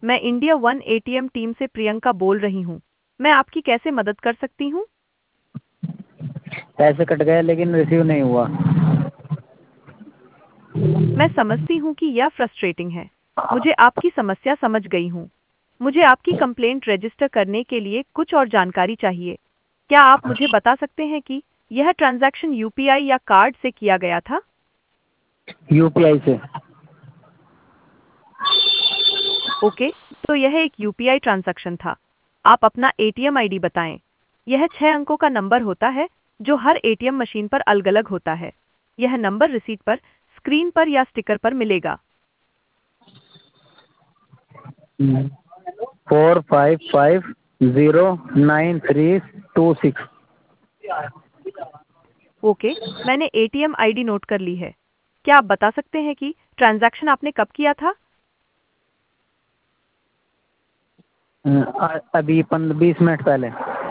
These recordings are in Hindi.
मैं इंडिया वन एटीएम टीम से प्रियंका बोल रही हूँ। मैं आपकी कैसे मदद कर सकती हूँ? पैसे कट गए लेकिन रिसीव नहीं हुआ। मैं समझती हूँ कि यह फ्रस्ट्रेटिंग है। मुझे आपकी समस्या समझ गई हूँ। मुझे आपकी कंप्लेंट रजिस्टर करने के लिए कुछ और जानकारी चाहिए। क्या आप मुझे बता सकते हैं कि यह ट्रांजैक्शन यूपीआई या कार्ड से किया गया था? यूपीआई से। ओके, तो यह एक यूपीआई ट्रांजैक्शन था। आप अपना एटीएम आईडी बताएं। यह 6 अंकों का नंबर होता है जो हर एटीएम मशीन पर अलग-अलग होता है। यह नंबर रिसीट पर, स्क्रीन पर या स्टिकर पर मिलेगा। 45509326। ओके, मैंने एटीएम आईडी नोट कर ली है। क्या आप बता सकते हैं कि ट्रांजैक्शन आपने कब किया था? अभी 20 मिनट पहले।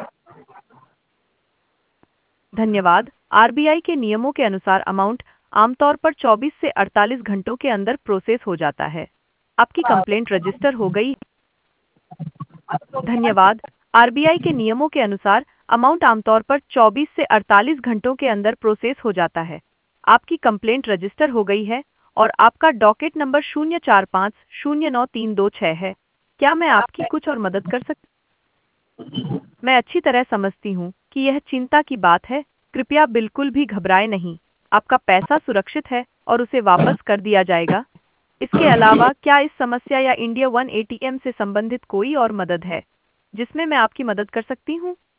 धन्यवाद। आरबीआई के नियमों के अनुसार अमाउंट आमतौर पर 24 से 48 घंटों के अंदर प्रोसेस हो जाता है। आपकी कंप्लेंट रजिस्टर हो गई। धन्यवाद। आरबीआई के नियमों के अनुसार अमाउंट आमतौर पर 24 से 48 घंटों के अंदर प्रोसेस हो जाता है। आपकी कंप्लेंट रजिस्टर हो गई है और आपका डॉकेट नंबर 04509326 है। क्या मैं आपकी कुछ और मदद कर सकती? मैं अच्छी तरह समझती हूँ कि यह चिंता की बात है। कृपया बिल्कुल भी घबराएं नहीं। आपका पैसा सुरक्षित है और उसे वापस कर दिया जाएगा। इसके अलावा क्या इस समस्या या इंडिया वन एटीएम से संबंधित कोई और मदद है जिसमें मैं आपकी मदद कर सकती हूँ?